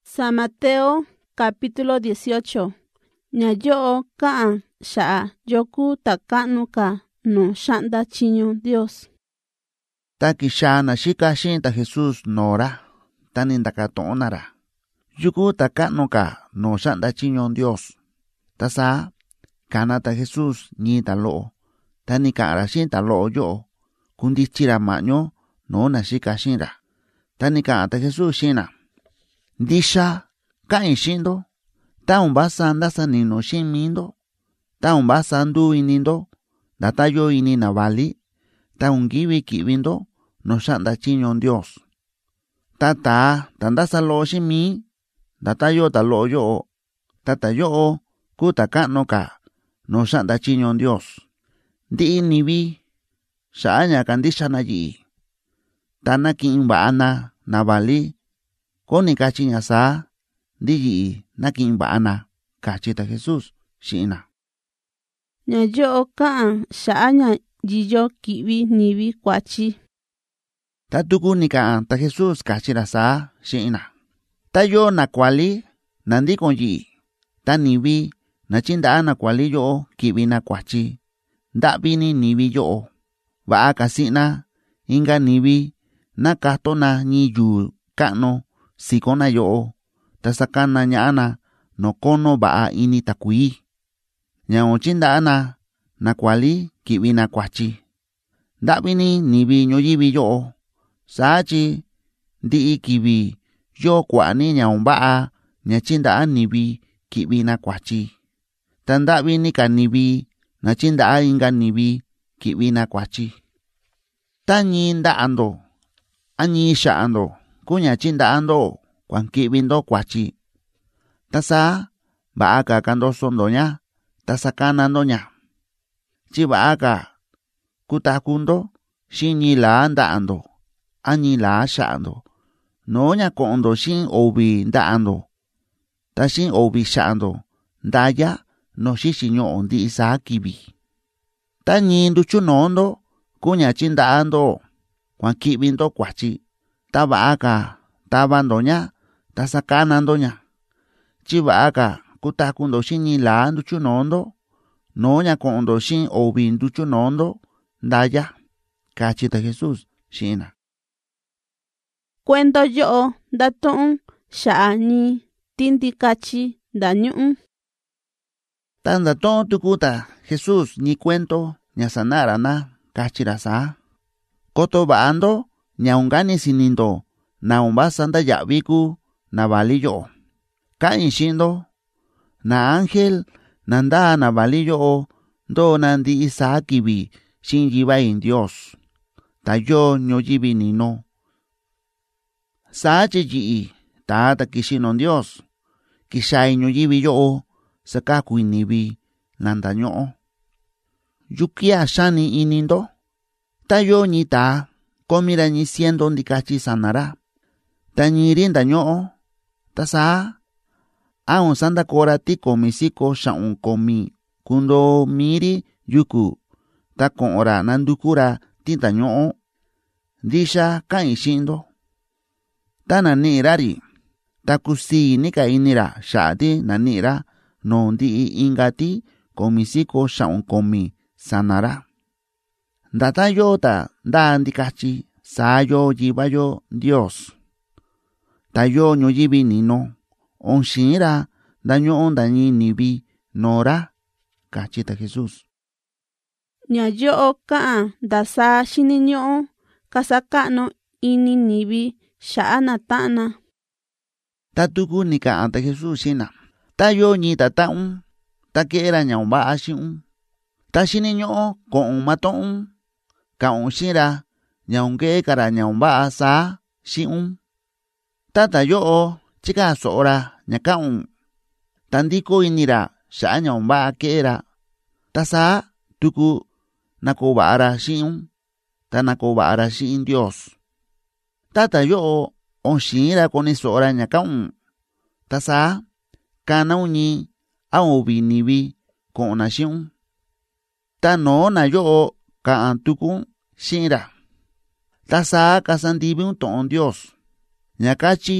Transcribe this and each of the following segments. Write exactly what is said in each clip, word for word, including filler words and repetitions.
San Mateo capítulo dieciocho. Ñayo'o ka'an xa'a yoku takanu ka no xa'nda chiñu Dios. Ta kixana xika xin ta Jesús nora, ta nindakatonara. Yuku takanu ka no xa'nda chiñu Dios. Ta sa, kana ta Jesús ni ta lo'o, ta ni ka'ra xin ta lo'o yo'o, kundichira ma'ño no na xika xinra. Ta ni ka'a ta Jesús xina. Ndisha, ka'in xindo, ta un basa ndasa nino xin mindo, ta un basa ndu inindo, data yo ini na vali, ta un kiwi kiwindo, no xa'nda chiño Dios. Ta ta, ta ndasa lo xin mi, data yo ta lo yo, ta ta yo, ku ta ka'no ka, no xa'nda chiño Dios. Ndi nivi, xa'aña kandisha na yi, ta na kin ba'ana na vali, koni kachi ña sa, ndi yi na kin ba'ana, kachi ta Jesús xina. Ñayo'o ka'an xa'aña yiyo kiwi nivi kwachi. Ta tuku ni ka'an ta Jesús kachi ra sa xina. Ta yo na kuali, na ndi kon yi, ta nivi, na chinda'a na kuali yo kiwi na kwachi. Nda'vi ni nivi yo, va'a kasina, inga nivi, na kato na ñi yu ka'no, sikona yo, ta sakana ña'ana, no kono va'a ini ta kui. Ñao chinda'a na, na kuali kiwi na kwachi. Nda'vi ni nivi ñoyivi yo, saachi, ndi'i kiwi, yo kua'ni ñao va'a, ña chinda'a nivi kiwi na kwachi. Ta nda'vi ni ka nivi, na chinda'a inga nivi kiwi na kwachi. Ta ñi nda'ando, añi xa'ando, kuña chinda'ando, kuan kiwindo kwachi. Ta sa, va'a ka kandosondo ña, ta sakanando ña. Chi va'a ka kutakundo, xin ñi la nda'ando, añi la xa'ando, no ña ko'ondo xin ovi nda'ando, ta xin ovi xa'ando, ndaya, no xixi ño'o ndi sa kiwi. Ta ñi nduchunondo, kuña chinda'ando, kuan kiwindo kwachi. Ta va'a ka tabando ña, ta sakanando ña. Chi va'a ka kutakundo xin ñi la nduchunondo, no ña ko'ondo xin ovi nduchunondo, ndaya, kachi ta Jesús xina. Cuento yo'o ndatu'un xa'a ñi tindikachi ndañu'un. Ta ndatu'un tuku ta Jesús ñi cuento ña sanara na, kachi ra sa. Koto va'ando, ña ungani sinindo, na umbasa nda ya'viku, na vali yo. Ka'in xindo, na ángel, na nda na vali yo, ndo na ndi isa kiwi, xin yivain Dios. Ta yo ñoyivi nino. Saachi yi'i, ta ta kixino Dios, kixai ñoyivi yo, sakaku inivi, nanda ño'o. Yukia xani inindo, ta yo ñi ta, komira ñi siendo ndikachi sanara. Ta ñiri nda ño'o, ta sa, aun sanda kora ti komisiko xa'un komi, kundo miri yuku, ta ko'ora nandukura ti nda ño'o. Ndisha ka'in xindo. Ta nani'irari, ta kusi ni ka inira xa'ati nani'ira, no ndi'i inga ti komisiko xa'un komi sanara. Ndata yo ta nda ndikachi, sa yo yiva yo Dios. Ta yo ñoyivi nino, on xinra daño'o ndañi nivi nora, kachi ta Jesús. Ñayo'o ka'an ndasa xiniño'o, kasaka'no ini nivi xa'a na ta'na. Ta tuku ni ka'an ta Jesús xina. Ta yo ñi ta ta'un, ta ke'era ñaun va'a xi'un. Ta xiniño'o ko'un mato'un, ka'un xinra, ñaun ke'ekara ñaun va'a sa xi'un. Ta ta yo'o chika so'ora ña ka'un, ta ndiko inira xa'a ñaun va'a ke'era. Ta sa tuku nako va'ara xi'un, ta nako va'ara xi'in Dios. Ta ta yo'o on xinra koni so'ora ña ka'un, ta sa kana uñi a uvi nivi ko'ona xi'un. Ta no na yo'o ka'an tuku xinra. Ta sa kasandivi un to'on Dios. Ña kachi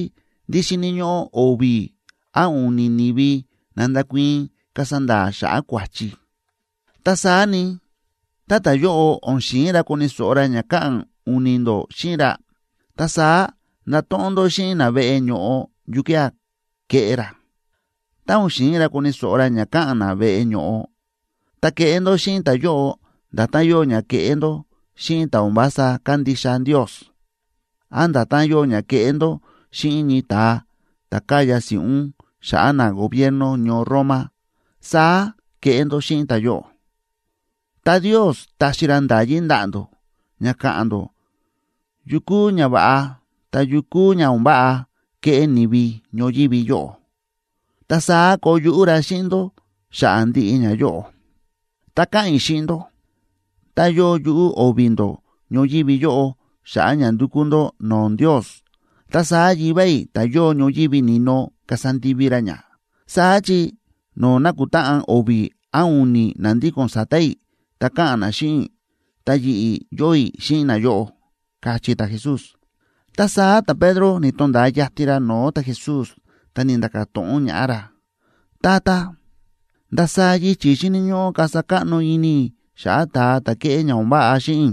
Di xiniño ovi a uni nivi nanda kuin kasanda sha'a kuachi. Ta sani tata yo onxira kuni sora ña ka'an unindo xira. Ta sa na tondo xina ve'e ño'o yukia ke'era. Ta onxira kuni sora ña ka'an na ve'e ño'o. Ta ke'endo xin ta yo data yo ña ke'endo xin ta umbasa kandisha Dios. Anda ta yo ña ke'endo xin ñi ta ta kaya si un shaana gobierno ño Roma. Sa ke'endo xin ta yo. Ta Dios ta xiranda yindando ña ka'ando yuku ña va'a ta yuku ña umba'a ke'e nivi ño yivi yo. Ta sa ko yu'ura xindo sha'a ndi'i ña yo. Ta ka'in xindo ta yo yu'u ovindo ño yivi yo sha'a ña ndukundo non Dios. Ta sa yibai ta yo ño yivi nino kasandivira ña. Sa chi no nakuta'an ovi a uni nandikon satai ta ka'an na xin ta yi'i yoi xin na yo, kachi ta Jesús. Ta sa ta Pedro ni tonda yatira no ta Jesús ta nindaka to'on ña'ara. Tata, nda sa yi chi xiniño kasaka'no ini sha'a ta ta ke'e ña umba'a xin.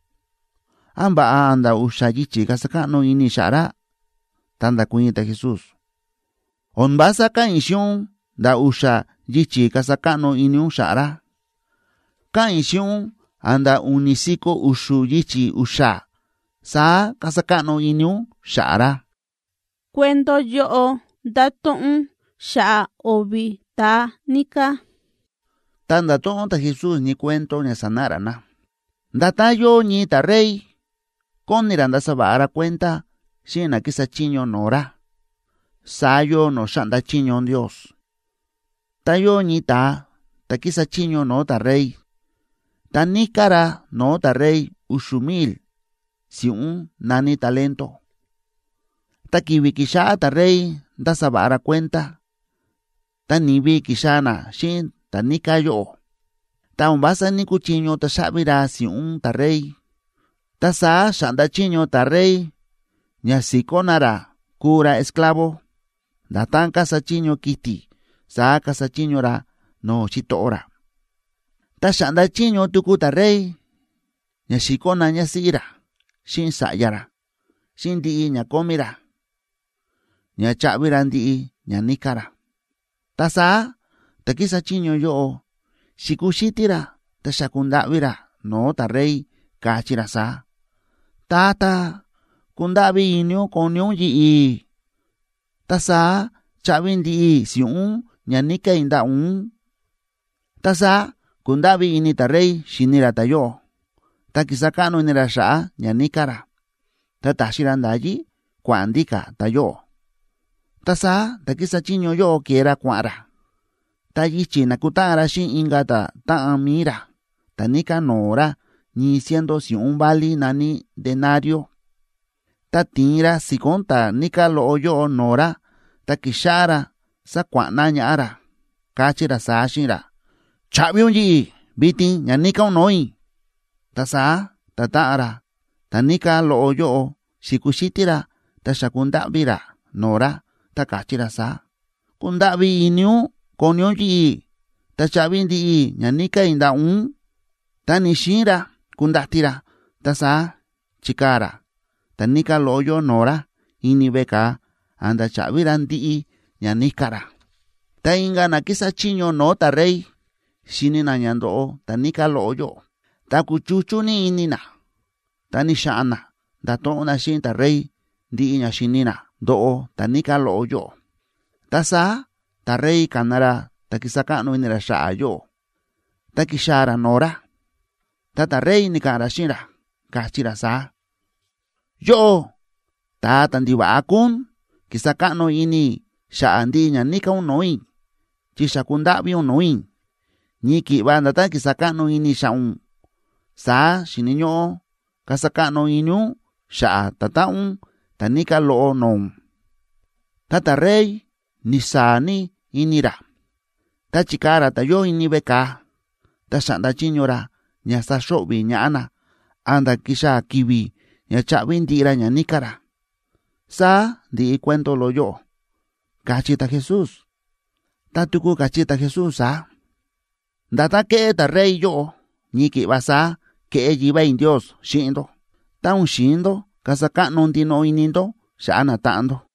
Amba'a anda usha yi chi kasaka'no ini sha'ra. Tanda kuin ta Jesús. Onbasa ka'in xion da usha yi chi kasaka'no ini un sha'ra. Ka'in xion anda unisiko ushu yichi usha. Sa kasaka'no ini un sha'ra. Cuento yo dato'un sha'a ovi ta nika. Tanda to'on ta Jesús ni cuento ni sanara na. Ndata yo ni ta rey. Koniranda sabara cuenta xina kisa chiño nora. Sayo no shanda chiño Dios. Ta yo ni ta ta kisa chiño no ta rey. Ta nikara no ta rey ushumil. Si un nani talento. Ta kiwi kisha ta rey da sabara cuenta. Ta nibi kishana shin ta nika yo. Ta umbasa ni kuchiño ta shabira si un ta rey. Ta sa shanda chiño ta rey. Nya sikonara kura esclavo. Da tan kasa chiño kiti. Sa kasa chiño ra no chitora. Ta shanda chiño tuku ta rey. Nya sikona nya sira. Shin sayara. Shin di'i nya komira. Nya chabira di'i nya nikara. Ta sa ta kisa chiño yo. Shikushitira ta shakundavira no ta rey kachira sa. Tata kundavi inyo konyo yi'i. Ta sa chabin di'i si un nya nika inda un. Ta sa kundavi ini ta rey shinira ta yo. Ta kisakano inira sha'a nya nikara. Ta tashiranda allí kuandika ta yo. Ta sa ta kisa chiño yo kiera kuara. Ta yichi nakutara shin inga ta ta amira. Ta nika nora ni siendo si un bali nani denario. Ta tira si konta nika lo yo nora. Ta kishara sa kuana ñara. Kachira sa shira. Chabion yi bitin nya nika unoi. Ta sa ta taara. Ta nika lo yo shikushitira ta shakundavira nora. Ta kachira sa. Kundavi inyo konyo yi. Ta chabin di nya nika inda un. Ta nishira kundatira. Ta sa chikara. Ta nika lo yo nora. Ini beka anda chabiran di nya nikara. Ta inga na kisa chiño no ta rey. Shini na nyando ta nika lo yo. Ta kuchuchu ni inina. Ta nishana. Da to na shin ta rey. Di nya shinina. Do ta nika lo yo. Ta sa ta rey kanara ta kisakano inira sha'a yo. Ta kishara nora. Ta ta rey nikara shira. Kachira sa. Yo. Ta tandiwa akun. Kisakano ini sha'a ndi nya nika unoi. Chishakundabi unoi. Niki banda ta kisakano ini sha'un. Sa shininyo. Kasakano inyo. Sha'a tataun. Tanika lo non. Tata rey nisani inira. Ta chikara ta yo ini beka. Ta shanda chiñora nya sa shobi nya ana. Anda kisha kiwi nya chabindira nya nikara. Sa di cuento lo yo. Kachi ta Jesús. Ta tuku kachi ta Jesús sa. Data ke ta rey yo. Ni ki basa ke yiba in Dios shindo. Ta un shindo kasaka non dino inindo sha anatando.